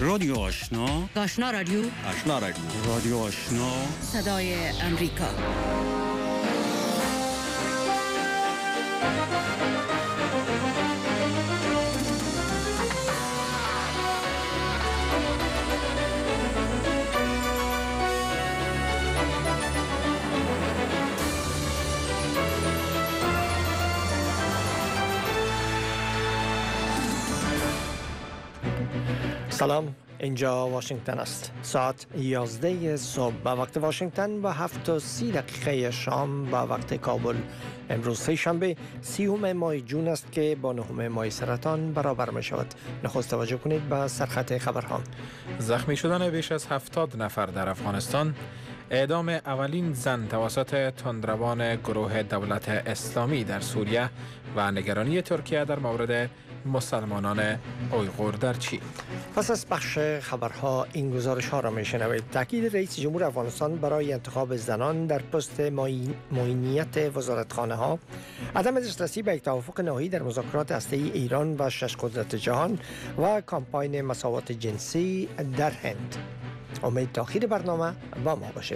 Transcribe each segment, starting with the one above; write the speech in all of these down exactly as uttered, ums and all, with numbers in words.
رادیو آشنا، آشنا رادیو، آشنا رادیو، رادیو آشنا، صدای امریکا. سلام، اینجا واشنگتن است. ساعت یازده صبح به وقت واشنگتن و هفت و سی دقیقه شام به وقت کابل. امروز سه شنبه سیوم ماه جون است که با نهم ماه سرطان برابر می شود. نخست توجه کنید به سرخط خبرها. زخمی شدن بیش از هفتاد نفر در افغانستان، اعدام اولین زن توسط تندروان گروه دولت اسلامی در سوریه و نگرانی ترکیه در مورد مسلمانان اویغور در چین. پس از بخش خبرها این گزارش ها را می شنوید. تاکید رئیس جمهور افغانستان برای انتخاب زنان در پست معینیت وزارتخانه ها، عدم دسترسی به یک توافق نهایی در مذاکرات هسته‌ای ایران و شش قدرت جهان و کامپاین مساوات جنسی در هند. امید تا آخر برنامه با ما باشید.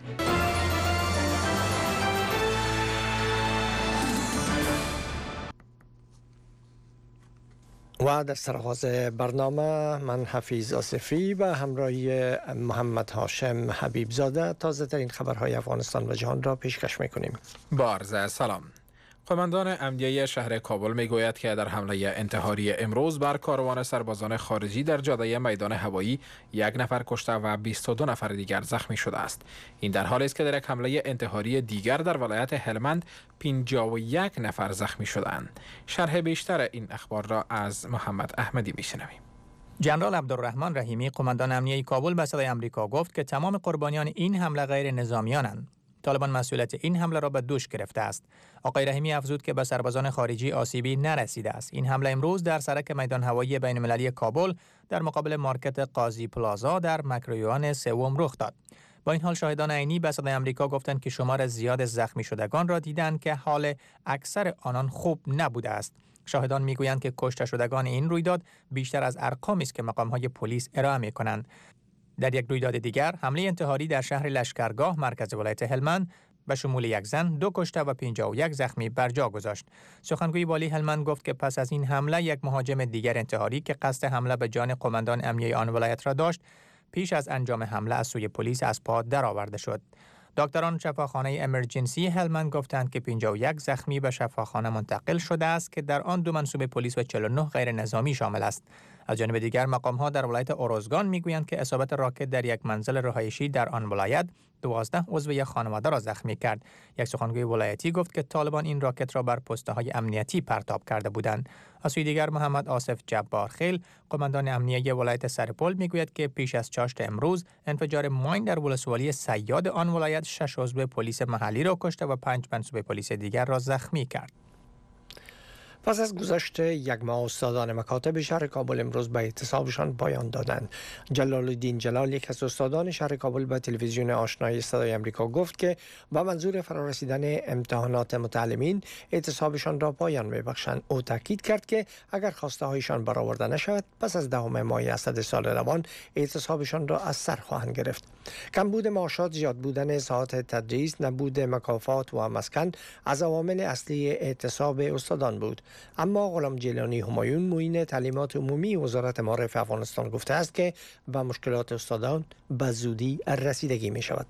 و در سرآغاز برنامه من حفیظ آصفی به همراهی محمد هاشم حبیبزاده تازه ترین خبرهای افغانستان و جهان را پیشکش میکنیم. با عرض سلام. قماندان امنیه شهر کابل میگوید که در حمله انتحاری امروز بر کاروان سربازان خارجی در جاده میدان هوایی یک نفر کشته و بیست و دو نفر دیگر زخمی شده است. این در حالی است که در یک حمله انتحاری دیگر در ولایت هلمند پنجاه و یک نفر زخمی شدند. شرح بیشتر این اخبار را از محمد احمدی میشنویم. جنرال عبدالرحمن رحیمی قماندان امنیه کابل به صدای آمریکا گفت که تمام قربانیان این حمله غیر نظامیانند. طالبان مسئولیت این حمله را به دوش گرفته است. آقای رحیمی افزود که به سربازان خارجی آسیبی نرسیده است. این حمله امروز در سرک میدان هوایی بین المللی کابل در مقابل مارکت قاضی پلازا در مکرویان سوم رخ داد. با این حال شاهدان عینی به صدای آمریکا گفتند که شمار زیاد زخمی شدگان را دیدند که حال اکثر آنان خوب نبوده است. شاهدان میگویند که کشته شدگان این رویداد بیشتر از ارقامی است که مقام‌های پلیس ارائه می‌کنند. در یک رویداد دیگر حمله انتحاری در شهر لشکرگاه مرکز ولایت هلمند به شمول یک زن، دو کشته و پنجاه و یک زخمی بر جا گذاشت. سخنگوی والی هلمند گفت که پس از این حمله یک مهاجم دیگر انتحاری که قصد حمله به جان قماندان امنیه آن ولایت را داشت، پیش از انجام حمله از سوی پلیس از پا درآورده شد. دکتران شفاخانه امرجنسی هلمند گفتند که پنجاه و یک زخمی به شفاخانه منتقل شده است که در آن دو منصوب پلیس و چهل و نه غیر نظامی شامل است. از جانب دیگر مقام‌ها در ولایت اوروزگان میگویند که اصابت راکت در یک منزل رهایشی در آن ولایت دوازده عضو یک خانواده را زخمی کرد. یک سخنگوی ولایتی گفت که طالبان این راکت را بر پست‌های امنیتی پرتاب کرده بودند. از سوی دیگر محمد آصف جبارخیل قماندان امنیه ولایت سرپل میگوید که پیش از چاشت امروز انفجار ماین در ولسوالی صیاد آن ولایت شش عضو پلیس محلی را کشته و پنج منصوب پلیس دیگر را زخمی کرد. پس از گذشت یک ماه استادان مکاتب شهر کابل امروز به اعتصابشان پایان دادند. جلال الدین جلال یک از استادان شهر کابل به تلویزیون آشنای صدای آمریکا گفت که با منظور فرارسیدن امتحانات متعلمین اعتصابشان را پایان می‌بخشند. او تاکید کرد که اگر خواسته هایشان برآورده نشود پس از دهم ماه اسد سال روان اعتصابشان را از سر خواهند گرفت. کمبود معاشات، زیاد بودن ساعات تدریس، نبود مکافات و مسکن از عوامل اصلی اعتصاب استادان بود. اما غلام جیلانی همایون معین تعلیمات عمومی وزارت معارف افغانستان گفته است که به مشکلات استادان به زودی رسیدگی می شود.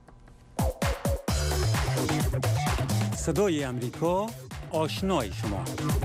صدای امریکا، آشنای شما.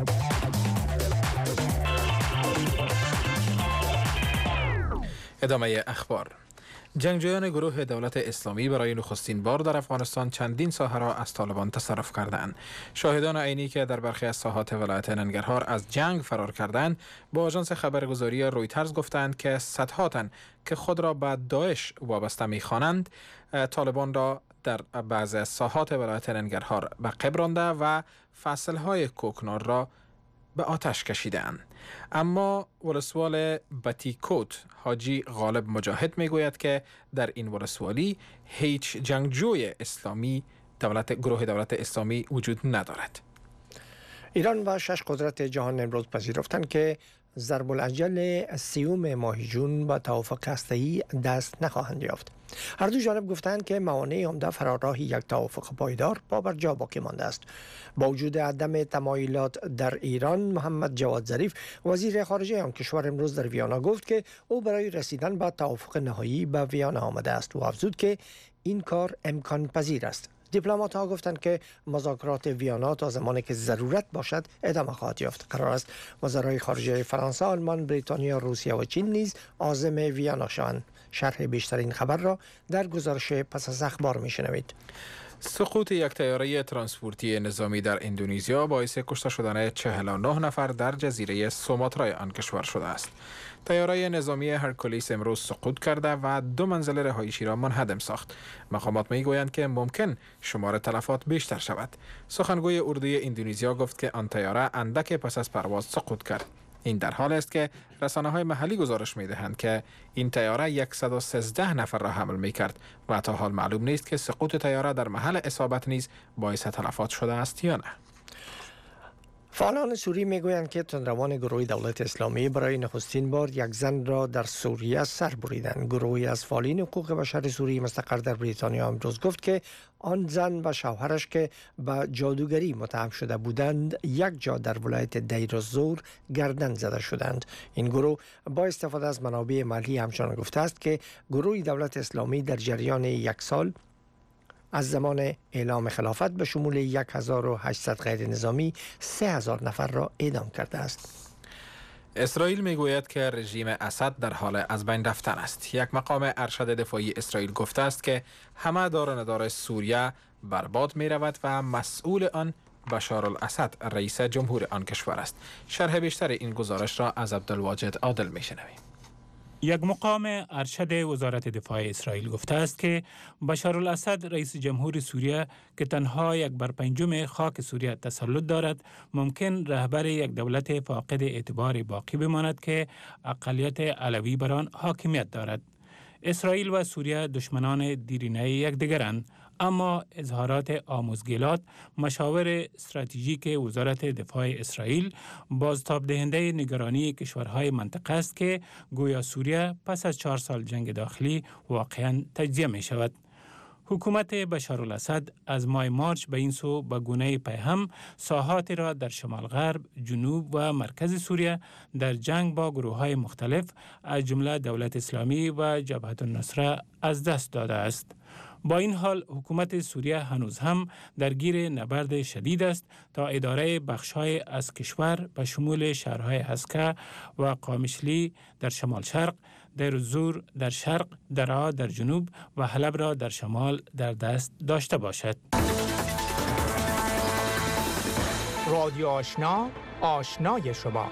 ادامه اخبار. جنگجویان گروه دولت اسلامی برای نخستین بار در افغانستان چندین ساحه را از طالبان تصرف کردند. شاهدان عینی که در برخی از ساحات ولایت ننگرهار از جنگ فرار کردند با آژانس خبرگزاری رویترز گفتند که صدها تن که خود را به داعش وابسته می‌خوانند طالبان را در بعضی از ساحات ولایت ننگرهار به قب رانده و فصل‌های کوکنار را به آتش کشیدند. اما ولسوال بتیکوت حاجی غالب مجاهد میگوید که در این ولسوالی هیچ جنگجوی اسلامی دولت گروه دولت اسلامی وجود ندارد. ایران و شش قدرت جهان امروز پذیرفتند که ضرب الاجل سیوم ماه جون با توافق هسته‌ای دست نخواهند یافت. هر دو جانب گفتند که موانع عمده فراراه یک توافق پایدار پابرجا باقی مانده است. با وجود عدم تمایلات در ایران، محمد جواد ظریف وزیر خارجه آن کشور امروز در ویانا گفت که او برای رسیدن به توافق نهایی به ویانا آمده است و افزود که این کار امکان پذیر است. دیپلمات ها گفتند که مذاکرات ویانا تا زمانی که ضرورت باشد ادامه خواهد یافت. قرار است وزرای خارجه فرانسه، آلمان، بریتانیا، روسیه و چین نیز عازم ویانا شوند. شرح بیشتر این خبر را در گزارش پس از اخبار میشنوید. سقوط یک طیاره ترانسپورتی نظامی در اندونزیا باعث کشته شدن چهل و نه نفر در جزیره سوماترای آن کشور شده است. طیاره نظامی هرکولیس امروز سقوط کرده و دو منزل رهایشی را منهدم ساخت. مقامات میگویند که ممکن شمار تلفات بیشتر شود. سخنگوی اردوی اندونزیا گفت که آن طیاره اندک پس از پرواز سقوط کرد. این در حال است که رسانه‌های محلی گزارش می‌دهند که این طیاره صد و سیزده نفر را حمل می‌کرد و تا حال معلوم نیست که سقوط طیاره در محل اصابت نیز باعث تلفات شده است یا نه. فعالان سوری میگویند که تندروان گروه دولت اسلامی برای نخستین بار یک زن را در سوریه سر بریدند. گروهی از فعالین حقوق بشر سوری مستقر در بریتانیا امروز گفت که آن زن و شوهرش که به جادوگری متهم شده بودند یک جا در ولایت دیر الزور گردن زده شدند. این گروه با استفاده از منابع محلی همچنان گفته است که گروه دولت اسلامی در جریان یک سال از زمان اعلام خلافت به شمول یک هزار و هشتصد غیر نظامی سه هزار نفر را اعدام کرده است. اسرائیل میگوید که رژیم اسد در حال از بین رفتن است. یک مقام ارشد دفاعی اسرائیل گفته است که همه دار و ندار سوریه برباد می رود و مسئول آن بشار الاسد رئیس جمهور آن کشور است. شرح بیشتر این گزارش را از عبدالواجد عادل می شنویم. یک مقام ارشد وزارت دفاع اسرائیل گفته است که بشار الاسد رئیس جمهور سوریه که تنها یک بر پنجم خاک سوریه تسلط دارد ممکن رهبر یک دولت فاقد اعتبار باقی بماند که اقلیت علوی بر آن حاکمیت دارد. اسرائیل و سوریه دشمنان دیرینه یکدیگرند، اما اظهارات آموزگیلات مشاور استراتژیک وزارت دفاع اسرائیل بازتاب دهنده نگرانی کشورهای منطقه است که گویا سوریه پس از چهار سال جنگ داخلی واقعا تجزیه می شود. حکومت بشار الاسد از ماه مارچ به این سو به گونه پیهم ساحات را در شمال غرب، جنوب و مرکز سوریه در جنگ با گروه های مختلف از جمله دولت اسلامی و جبهت النصره از دست داده است. با این حال حکومت سوریه هنوز هم درگیر نبرد شدید است تا اداره بخش‌های از کشور به شمول شهرهای حسکه و قامشلی در شمال شرق، دیر الزور در شرق، درعا در جنوب و حلب را در شمال در دست داشته باشد. رادیو آشنا، آشنای شما.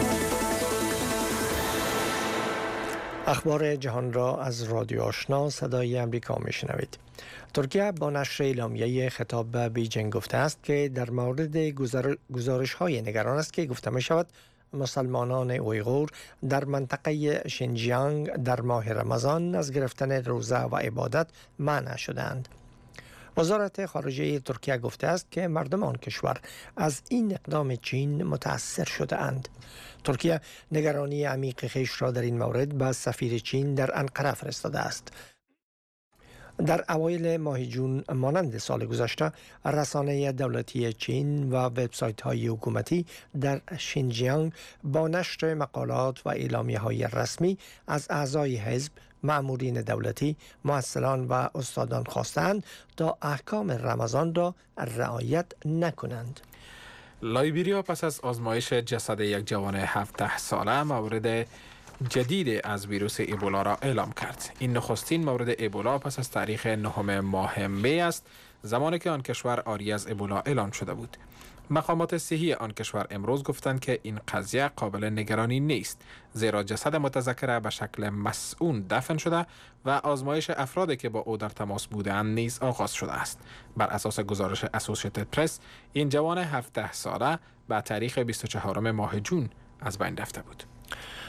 اخبار جهان را از رادیو آشنا صدای امریکا میشنوید. ترکیه با نشر اعلامیه خطاب به بیجینگ گفته است که در مورد گزارش های نگران است که گفته می شود مسلمانان اویغور در منطقه شینجیانگ در ماه رمضان از گرفتن روزه و عبادت منع شدند. وزارت خارجه ترکیه گفته است که مردم آن کشور از این اقدام چین متاثر شده اند. ترکیه نگرانی عمیق خویش را در این مورد به سفیر چین در انقره فرستاده است. در اوایل ماه جون مانند سال گذشته رسانه دولتی چین و وبسایت های حکومتی در شینجیانگ با نشر مقالات و اعلامیه های رسمی از اعضای حزب، مأمورین دولتی، مؤثران و استادان خواستند تا احکام رمضان را رعایت نکنند. لایبریا پس از آزمایش جسد یک جوان هفده ساله مورد جدید از ویروس ایبولا را اعلام کرد. این نخستین مورد ایبولا پس از تاریخ نهم ماه می است، زمانی که آن کشور عاری از ایبولا اعلام شده بود. مقامات صحی آن کشور امروز گفتند که این قضیه قابل نگرانی نیست، زیرا جسد متذکره به شکل مسئول دفن شده و آزمایش افرادی که با او در تماس بودند نیز آغاز شده است. بر اساس گزارش اسوسییتد پرس، این جوان هفده ساله به تاریخ بیست و چهارم ماه جون از بین رفته بود.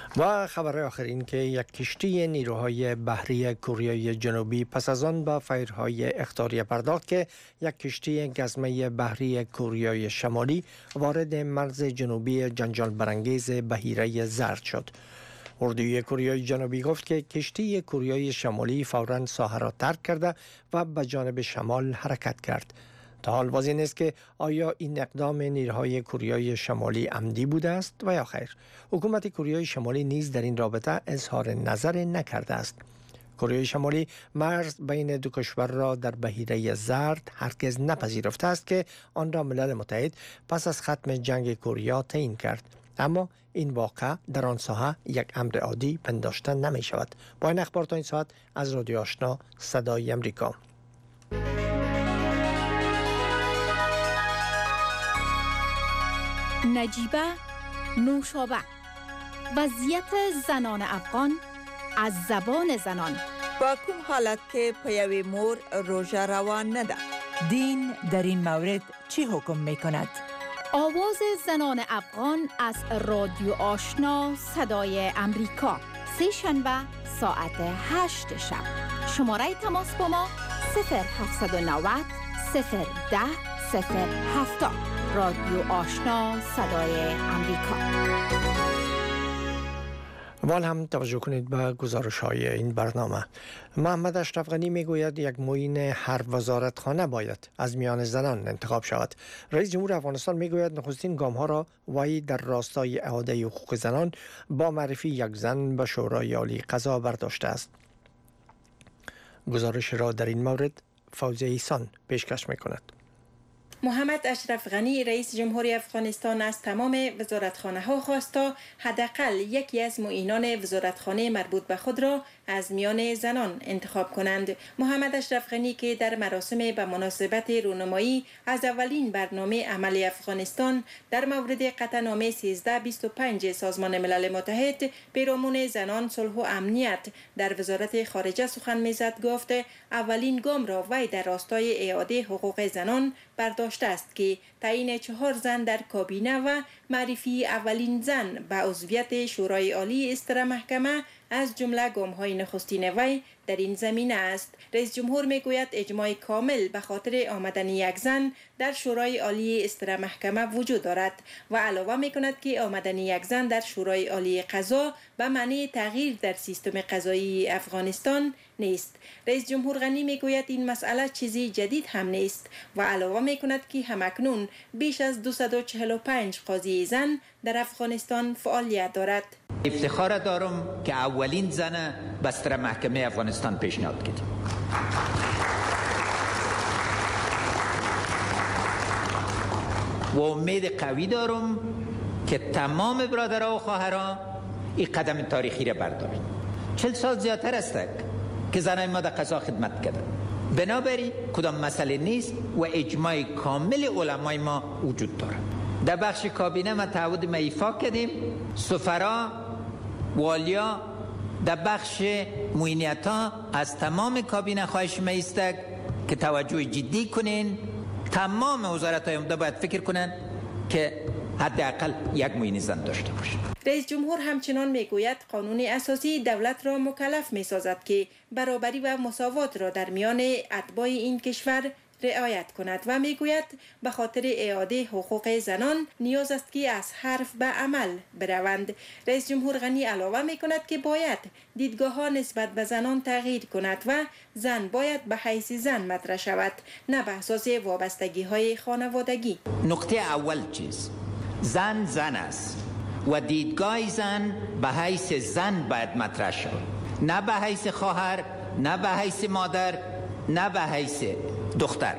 و خبر آخر این که یک کشتی نیروهای بحری کره جنوبی پس از آن با فیرهای اخطاریه پرداخت که یک کشتی گزمه بحری کره شمالی وارد مرز جنوبی جنجال برانگیز بحیره زرد شد. اردوی کره جنوبی گفت که کشتی کره شمالی فوراً ساحه را ترک کرده و به جانب شمال حرکت کرد. تا حال واضح نیست که آیا این اقدام نیروهای کره شمالی عمدی بوده است و یا خیر. حکومت کره شمالی نیز در این رابطه اظهار نظر نکرده است. کره شمالی مرز بین دو کشور را در بحیره زرد هرگز نپذیرفته است که آن را ملل متحد پس از ختم جنگ کره تعیین کرد. اما این واقع در آن ساحه یک امر عادی پنداشته نمی شود. با این اخبار تا این ساعت از رادیو آشنا صدای امریکا. نجیبه نوشابه، وضعیت زنان افغان از زبان زنان. با کوم حالت که پیوی مور روژه روان نده؟ دین در این مورد چی حکم می کند؟ آواز زنان افغان از رادیو آشنا صدای امریکا، سه شنبه ساعت هشت شب. شماره تماس با ما صفر هفت نه صفر صفر ده صفر هفتاد. رادیو آشنا صدای امریکا. وال هم توجه کنید به گزارش های این برنامه. محمد اشرف غنی می گوید یک معین هر وزارتخانه باید از میان زنان انتخاب شود. رئیس جمهور افغانستان می گوید نخستین گام ها را وی در راستای اعاده حقوق زنان با معرفی یک زن به شورای عالی قضا برداشته است. گزارش را در این مورد فوزیه ایسان پیشکش می کند. محمد اشرف غنی رئیس جمهوری افغانستان از تمام وزارتخانه ها خواست تا حداقل یکی از معینان وزارتخانه مربوط به خود را از میان زنان انتخاب کنند. محمد اشرف غنی که در مراسم به مناسبت رونمایی از اولین برنامه عملی افغانستان در مورد قطعنامه سیزده بیست و پنج سازمان ملل متحد پیرامون زنان، صلح و امنیت در وزارت خارجه سخن میزد، گفت اولین گام را وی در راستای اعاده حقوق زنان برداشته است که تعیین چهار زن در کابینه و معرفی اولین زن به عضویت شورای عالی استر محکمه از جمله گام‌های نخستین وی در این زمینه است. رئیس جمهور میگوید اجماع کامل به خاطر آمدن یک زن در شورای عالی استر محکمه وجود دارد و علاوه میکند که آمدن یک زن در شورای عالی قضا به معنی تغییر در سیستم قضایی افغانستان نیست. رئیس جمهور غنی میگوید این مسئله چیزی جدید هم نیست و علاوه میکند که همکنون بیش از دویست و چهل و پنج قاضی زن در افغانستان فعالیت دارد. افتخار دارم که اولین زن بستر محکمه افغانستان پیشنهاد کردیم. و امید قوی دارم که تمام برادرها و خواهرها این قدم تاریخی را بردارند. چل سال زیادتر است که زنای ما در قضا خدمت کردند. بنابراین کدام مسئله نیست و اجماع کامل علمای ما وجود دارد. در بخش کابینه ما تعهد ما ایفا کردیم. سفرا والیا در بخش معینیت ها از تمام کابینه خواهش می است که توجه جدی کنین. تمام وزارت های عمده باید فکر کنن که حداقل یک معین زن داشته باشه. رئیس جمهور همچنان میگوید قانون اساسی دولت را مکلف می سازد که برابری و مساوات را در میان اتباع این کشور رعایت کند و میگوید به خاطر اعاده حقوق زنان نیاز است که از حرف به عمل بروند. رئیس جمهور غنی علاوه می کند که باید دیدگاه ها نسبت به زنان تغییر کند و زن باید به حیث زن مطرح شود، نه به اساس وابستگی های خانوادگی. نقطه اول چیز زن زن است و دیدگاه زن به حیث زن باید مطرح شود، نه به حیث خواهر، نه به حیث مادر، نه به حیث دختر.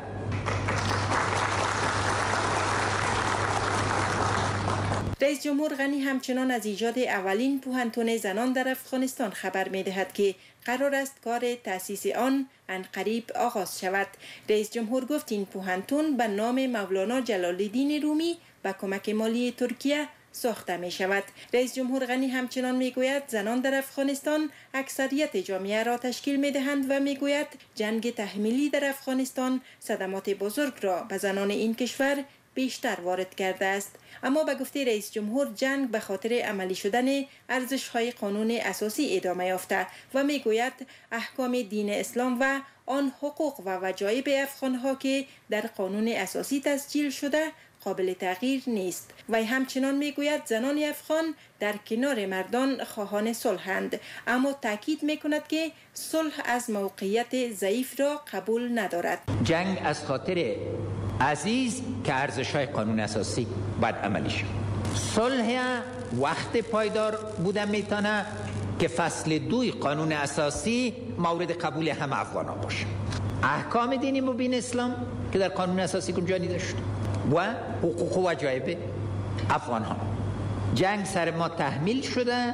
رئیس جمهور غنی همچنان از ایجاد اولین پوهنتون زنان در افغانستان خبر می دهد که قرار است کار تأسیس آن عنقریب آغاز شود. رئیس جمهور گفت این پوهنتون به نام مولانا جلال الدین رومی با کمک مالی ترکیه ساخته می شود. رئیس جمهور غنی همچنان می گوید زنان در افغانستان اکثریت جامعه را تشکیل می دهند و می گوید جنگ تحمیلی در افغانستان صدمات بزرگ را به زنان این کشور بیشتر وارد کرده است. اما به گفته رئیس جمهور جنگ به خاطر عملی شدن ارزش‌های قانون اساسی ادامه یافته و میگوید احکام دین اسلام و آن حقوق و وجایب افغان‌ها که در قانون اساسی تسجیل شده قابل تغییر نیست. و همچنان میگوید زنان افغان در کنار مردان خواهان صلحند، اما تاکید میکند که صلح از موقعیت ضعیف را قبول ندارد. جنگ از خاطر عزیز که ارزش‌های قانون اساسی باید عملی شد. صلح وقت پایدار بودن میتونه که فصل دوی قانون اساسی مورد قبول همه افغان‌ها باشه. احکام دینی مبین اسلام که در قانون اساسی کجا دیده شد و حقوق و وجایب افغان‌ها. جنگ سر ما تحمیل شده،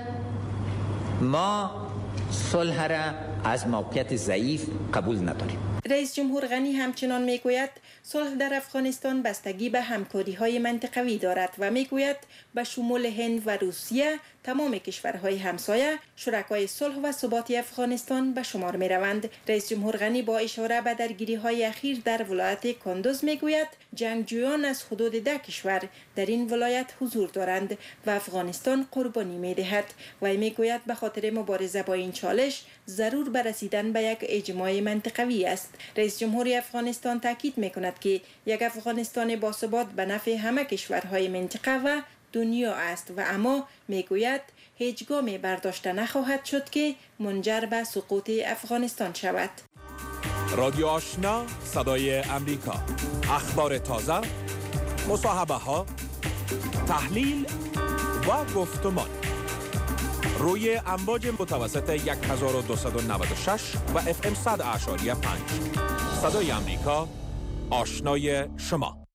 ما صلح را از موقعیت ضعیف قبول نداریم. رئیس جمهور غنی همچنان میگوید صلح در افغانستان بستگی به همکاری‌های منطقوی دارد و میگوید به شمول هند و روسیه تمام کشورهای همسایه شرکای صلح و ثبات افغانستان به شمار می‌روند. رئیس جمهور غنی با اشاره به درگیری‌های اخیر در ولایت کندوز میگوید جنگجویان از حدود ده کشور در این ولایت حضور دارند و افغانستان قربانی می‌دهد و میگوید به خاطر مبارزه با این چالش ضرور به رسیدن به یک اجماع منطقوی است. رئیس جمهور افغانستان تاکید می‌کند که یک افغانستان باثبات به نفع همه کشورهای منطقه و دنیا است و اما میگوید هیچ گامی برداشته نخواهد شد که منجر به سقوط افغانستان شود. رادیو آشنا صدای امریکا، اخبار تازه، مصاحبه ها، تحلیل و گفتمان روی امواج متوسط هزار و دویست و نود و شش و اف ام صد اعشاری پنج. صدای امریکا، آشنای شما.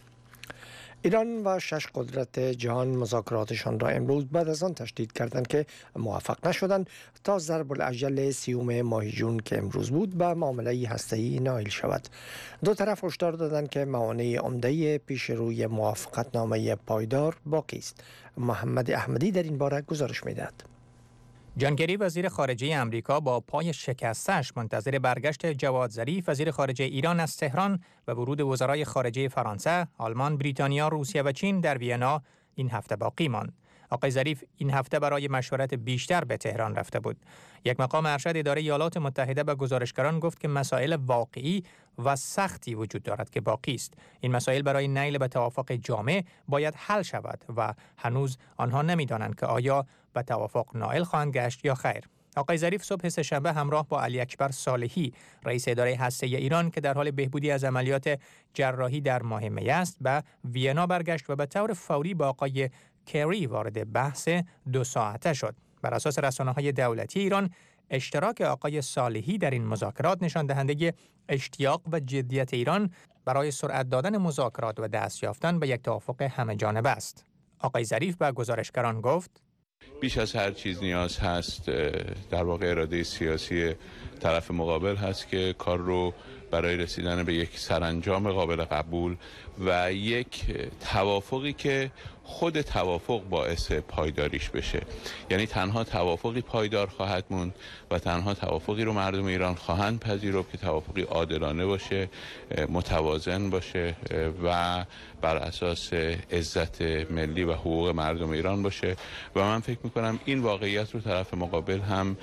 ایران و شش قدرت جهان مذاکراتشان را امروز بعد از آن تشدید کردند که موفق نشدند تا ضرب الاجل سیوم ماه جون که امروز بود به معامله هسته‌ای نائل شود. دو طرف هشدار دادند که موانع عمده پیش روی موافقتنامه پایدار باقی است. محمد احمدی در این باره گزارش می‌دهد. جان کری وزیر خارجه امریکا با پای شکستش منتظر برگشت جواد ظریف وزیر خارجه ایران از تهران و ورود وزرای خارجه فرانسه، آلمان، بریتانیا، روسیه و چین در وینا این هفته باقی ماند. آقای ظریف این هفته برای مشورت بیشتر به تهران رفته بود. یک مقام ارشد اداره ایالات متحده به گزارشگران گفت که مسائل واقعی و سختی وجود دارد که باقی است. این مسائل برای نیل به توافق جامع باید حل شود و هنوز آنها نمی‌دانند که آیا به توافق نائل خواهند گشت یا خیر. آقای ظریف صبح سه‌شنبه همراه با علی اکبر صالحی رئیس اداره هسته‌ای ایران که در حال بهبودی از عملیات جراحی در ماه می است به وینا برگشت و به طور فوری با آقای کری وارد بحث دو ساعته شد. بر اساس رسانه‌های دولتی ایران اشتراک آقای صالحی در این مذاکرات نشان دهنده اشتیاق و جدیت ایران برای سرعت دادن مذاکرات و دست یافتن به یک توافق همه جانبه است. آقای ظریف به گزارشگران گفت بیش از هر چیز نیاز هست در واقع اراده سیاسی طرف مقابل هست که کار رو برای رسیدن به یک سرانجام قابل قبول و یک توافقی که خود توافق باعث پایداریش بشه، یعنی تنها توافقی پایدار خواهد موند و تنها توافقی رو مردم ایران خواهند پذیرفت که توافقی عادلانه باشه، متوازن باشه و بر اساس عزت ملی و حقوق مردم ایران باشه و من فکر میکنم این واقعیت رو طرف مقابل هم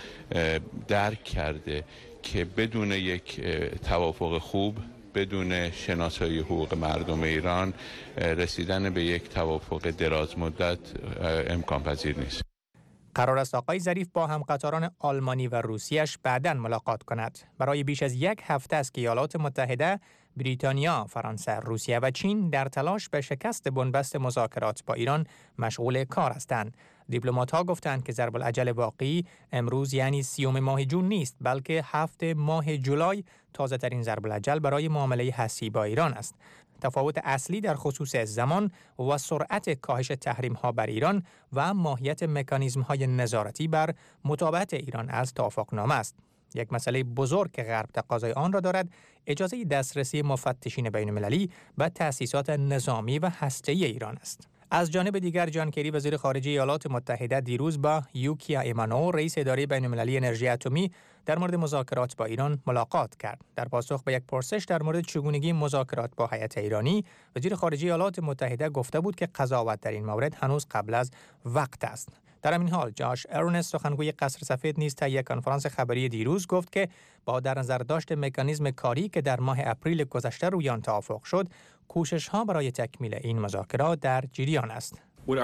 درک کرده که بدون یک توافق خوب، بدون شناسایی حقوق مردم ایران رسیدن به یک توافق دراز مدت امکان پذیر نیست. قرار است آقای ظریف با همقطاران آلمانی و روسیش بعداً ملاقات کند. برای بیش از یک هفته است که ایالات متحده، بریتانیا، فرانسه، روسیه و چین در تلاش به شکست بنبست مذاکرات با ایران مشغول کار هستند. دیپلمات‌ها گفتند که ضرب الاجل واقعی امروز یعنی سیوم ماه جون نیست، بلکه هفت ماه جولای تازه‌ترین ضرب الاجل برای معامله هسته‌ای با ایران است. تفاوت اصلی در خصوص زمان و سرعت کاهش تحریم‌ها بر ایران و ماهیت مکانیزم‌های نظارتی بر مطابقت ایران از توافقنامه است. یک مسئله بزرگ که غرب تقاضای آن را دارد، اجازه دسترسی مفتشین بین‌المللی به تأسیسات نظامی و هسته‌ای ایران است. از جانب دیگر جان کری وزیر خارجه ایالات متحده دیروز با یوکیا ایمانو رئیس اداره بین‌المللی انرژی اتمی در مورد مذاکرات با ایران ملاقات کرد. در پاسخ به یک پرسش در مورد چگونگی مذاکرات با هیئت ایرانی، وزیر خارجه ایالات متحده گفته بود که قضاوت در این مورد هنوز قبل از وقت است. در همین حال جاش ارنست سخنگوی قصر سفید نیز طی یک کنفرانس خبری دیروز گفت که با در نظر داشت مکانیزم کاری که در ماه اپریل گذشته روی آن توافق شد، کوشش‌ها برای تکمیل این مذاکرات در جریان است.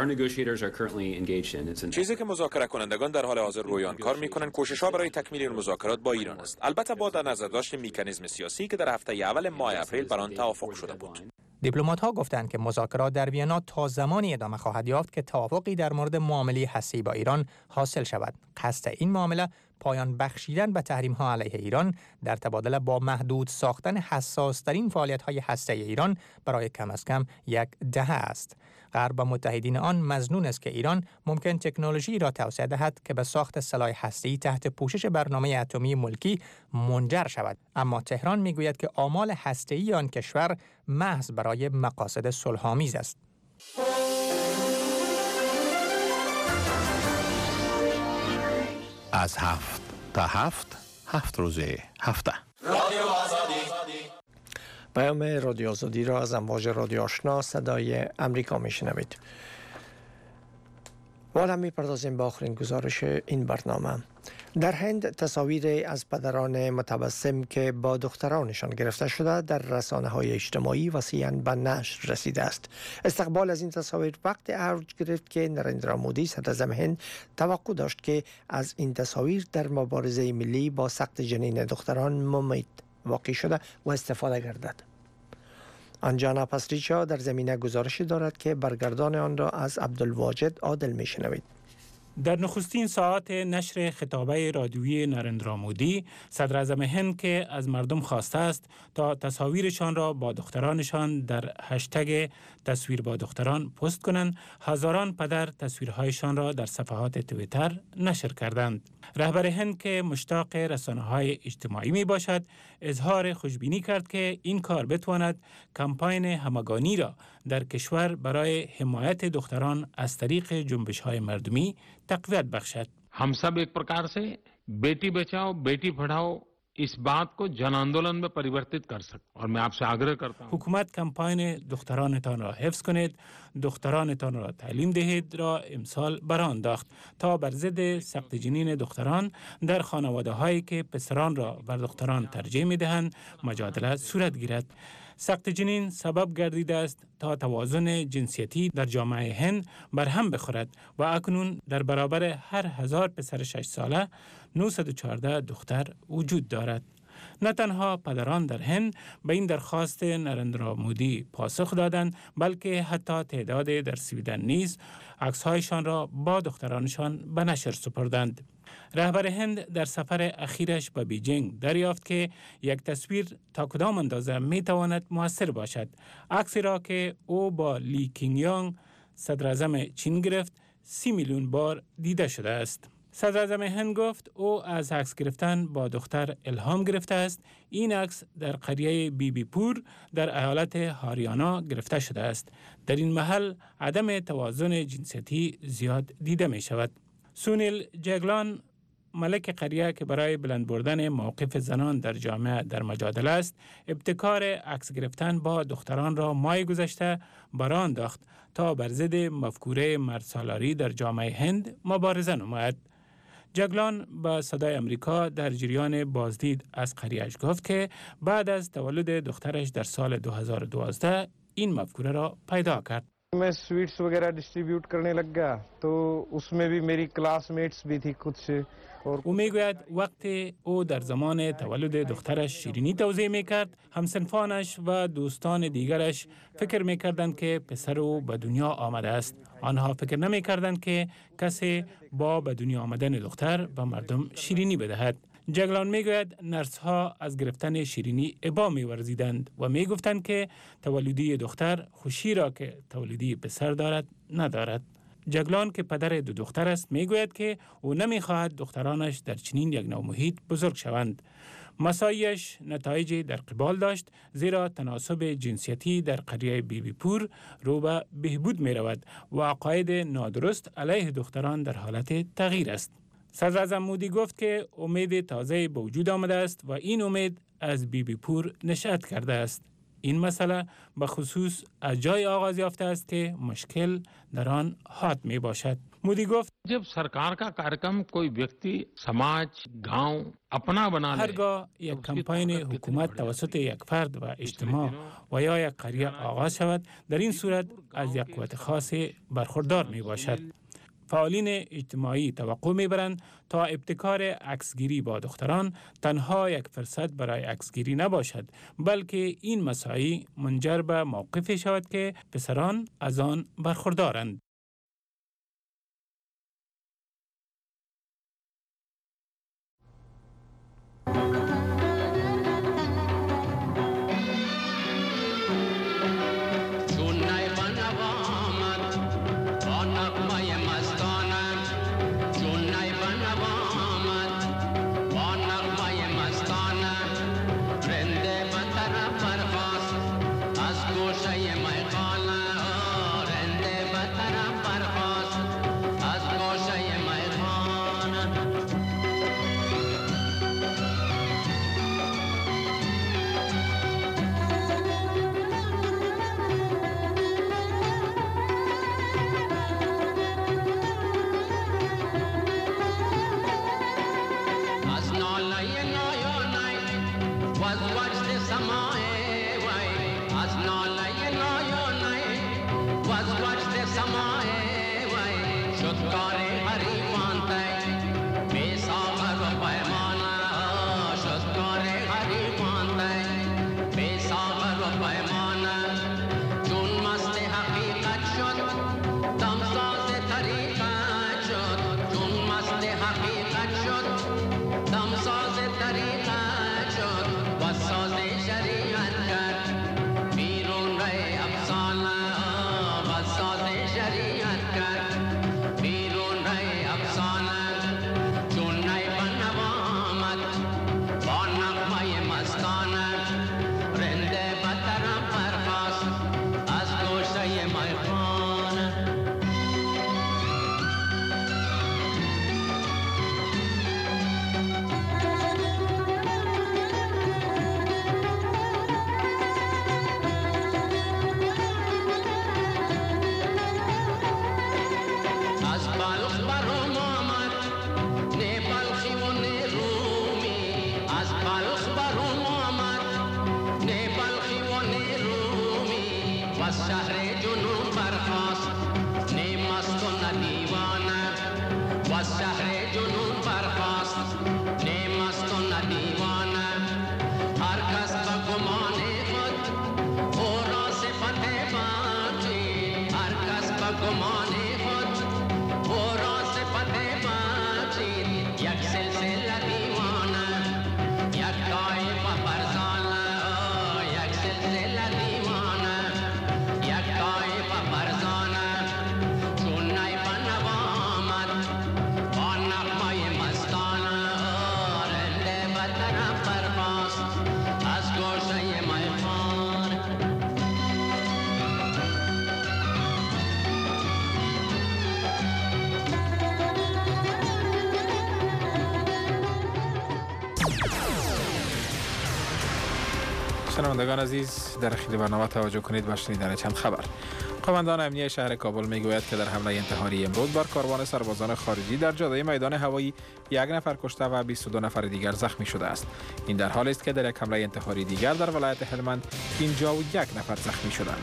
چیزی که مذاکره کنندگان در حال حاضر روی آن کار می‌کنند کوشش‌ها برای تکمیل این مذاکرات با ایران است. البته با در نظر داشت مکانیزم سیاسی که در هفته اول ماه اپریل بر آن توافق شده بود. دیپلمات‌ها گفتند که مذاکرات در وینا تا زمانی ادامه خواهد یافت که توافقی در مورد معامله هسته‌ای با ایران حاصل شود. قصد این معامله پایان بخشیدن به تحریم‌ها علیه ایران در تبادله با محدود ساختن حساس‌ترین فعالیت‌های هسته‌ای ایران برای کم از کم یک دهه است. غرب و متحدین آن مظنون است که ایران ممکن تکنولوژی را توسعه دهد که به ساخت سلاح هسته‌ای تحت پوشش برنامه اتمی ملکی منجر شود، اما تهران میگوید که آمال هسته‌ای آن کشور محض برای مقاصد صلح‌آمیز است. از هفت تا هفت هفت روزه هفته رادیو آزادی. پیام رادیو آزادی را از امواج رادیو آشنا صدای امریکا میشنوید. حالا میپردازیم به آخرین گزارش این برنامه. در هند تصاویر از پدران متبسم که با دخترانشان گرفته شده در رسانه‌های اجتماعی وسیعاً به نشر رسیده است. استقبال از این تصاویر وقت اوج گرفت که نریندرا مودی صدراعظم هند توقع داشت که از این تصاویر در مبارزه ملی با سقط جنین دختران ممید واقع شده و استفاده گردد. انجانا پسریچا در زمینه گزارشی دارد که برگردان آن را از عبدالواجد عادل میشنوید. در نخستین ساعات نشر خطابه رادیویی نریندرا مودی، صدراعظم هند که از مردم خواسته است تا تصاویرشان را با دخترانشان در هشتگ تصویر با دختران پست کنند، هزاران پدر تصویرهایشان را در صفحات توییتر نشر کردند. رهبر هند که مشتاق رسانه‌های اجتماعی می باشد، اظهار خوشبینی کرد که این کار بتواند کمپاین همگانی را در کشور برای حمایت دختران از طریق جنبش‌های مردمی تقویت بخشد. हम सब एक प्रकार से बेटी बचाओ बेटी पढ़ाओ इस बात को जन आंदोलन में परिवर्तित कर सकते और मैं आपसे आग्रह करता हूं حکومت کمپاین دخترانتان را حفظ کنید، دخترانتان را تعلیم دهید را امسال برآن انداخت تا بر ضد سقط جنین دختران در خانواده هایی که پسران را بر دختران ترجیح می دهند مجادله صورت گیرد. سقط جنین سبب گردیده است تا توازن جنسیتی در جامعه هند برهم بخورد و اکنون در برابر هر هزار پسر شش ساله نهصد و چهارده دختر وجود دارد. نه تنها پدران در هند به این درخواست نریندرا مودی پاسخ دادند، بلکه حتی تعداد در سویدن نیز عکس‌هایشان را با دخترانشان به نشر سپردند. رهبر هند در سفر اخیرش به بیجینگ دریافت که یک تصویر تا کدام اندازه می تواند مؤثر باشد. عکسی را که او با لی کینگ یانگ صدراعظم چین گرفت سی میلیون بار دیده شده است. صدراعظم هند گفت او از عکس گرفتن با دختر الهام گرفته است. این عکس در قریه بی بی پور در ایالت هاریانا گرفته شده است. در این محل عدم توازن جنسیتی زیاد دیده می شود. سونیل جگلان ملک قریه که برای بلند بردن موقف زنان در جامعه در مجادله است، ابتکار عکس گرفتن با دختران را ماه گذشته برآن انداخت تا بر ضد مفکوره مردسالاری در جامعه هند مبارزه نماید. جگلان با صدای امریکا در جریان بازدید از قریه‌اش گفت که بعد از تولد دخترش در سال دو هزار و دوازده این مفکوره را پیدا کرد. मैं स्वीट्स वगैरह डिस्ट्रीब्यूट करने लग गया तो उसमें भी मेरी क्लासमेट्स भी थी कुछ او میگوید وقتی او در زمان تولد دخترش شیرینی توزیع میکرد، همسنفانش و دوستان دیگرش فکر میکردند که پسر او به دنیا آمده است. آنها فکر نمیکردند که کسی با به دنیا آمدن دختر به مردم شیرینی بدهد. جگلان میگوید نرس ها از گرفتن شیرینی ابا می‌ورزیدند و میگفتند که تولدی دختر خوشی را که تولدی پسر دارد ندارد. جگلان که پدر دو دختر است میگوید که او نمیخواهد دخترانش در چنین یک نوع محیط بزرگ شوند. مسایش نتایج در قبال داشت، زیرا تناسب جنسیتی در قریه بی بی پور رو به بهبود می رود و عقاید نادرست علیه دختران در حالت تغییر است. صدر اعظم مودی گفت که امید تازه به وجود آمده است و این امید از بی بی پور نشأت کرده است. این مسئله به خصوص از جای آغاز یافته است که مشکل در آن حاد می باشد. مودی گفت जब सरकार का कार्यक्रम कोई व्यक्ति समाज गांव अपना बना ले هرگاه یک کمپاین حکومت توسط یک فرد و اجتماع و یا یک قریه آغاز شود، در این صورت از یک قوت خاص برخوردار می باشد. فعالین اجتماعی توقع می‌برند تا ابتکار عکسگیری با دختران تنها یک فرصت برای عکسگیری نباشد، بلکه این مساعی منجر به موقفی شود که پسران از آن برخوردارند. شنوندگان عزیز، در خیلی برنامه توجه کنید و شنیدن چند خبر. قماندان امنیه شهر کابل میگوید که در حمله انتحاری امروز بر کاروان سربازان خارجی در جاده میدان هوایی یک نفر کشته و بیست و دو نفر دیگر زخمی شده است. این در حالی است که در یک حمله انتحاری دیگر در ولایت هلمند پنجاه و یک نفر زخمی شدند.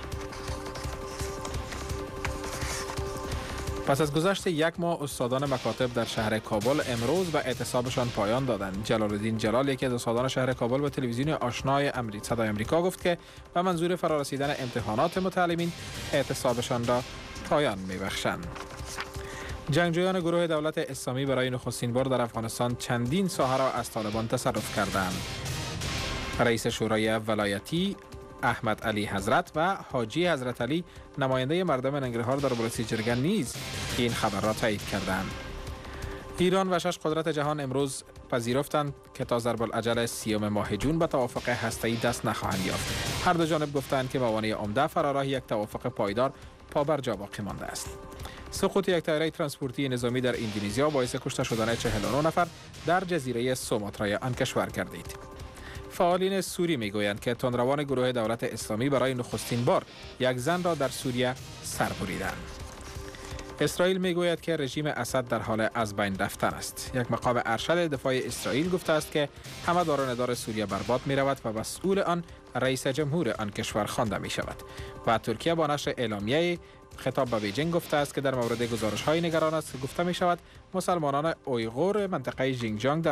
پس از گذشت یک ماه استادان مکاتب در شهر کابل امروز به اعتصابشان پایان دادند. جلال الدین جلال، یکی از استادان شهر کابل، به تلویزیون آشنای امریکا صدای آمریکا گفت که به منظور فرارسیدن امتحانات متعلمین اعتصابشان را پایان می‌بخشند. جنگجویان گروه دولت اسلامی برای نخستین بار در افغانستان چندین ساحه را از طالبان تصرف کردند. رئیس شورای ولایتی احمد علی حضرت و حاجی حضرت علی، نماینده مردم ننگرهار در بلوچی جرگن، نیز این خبر را تایید کردند. ایران و شش قدرت جهان امروز پذیرفتند که تا ضرب الاجل سیوم ماه جون به توافق هسته‌ای دست نخواهند یافت. هر دو جانب گفتند که موانع عمده فراراه یک توافق پایدار پابرجا باقی مانده است. سقوط یک طیاره ترانسپورتی نظامی در اندونزیا باعث کشته شدن چهل و نه نفر در جزیره سوماترای آن کشور گردید. فعالین سوری میگویند که تندروان گروه دولت اسلامی برای نخستین بار یک زن را در سوریه سر بریدند. اسرائیل میگوید که رژیم اسد در حال از بین رفتن است. یک مقام ارشد دفاع اسرائیل گفته است که همه دارندار سوریه برباد می رود و مسئول آن رئیس جمهور آن کشور خوانده می شود. و ترکیه با نشر اعلامیه خطاب به بیجینگ گفته است که در مورد گزارش های نگران است که گفته می شود مسلمانان اویغور منطقه ژینجیانگ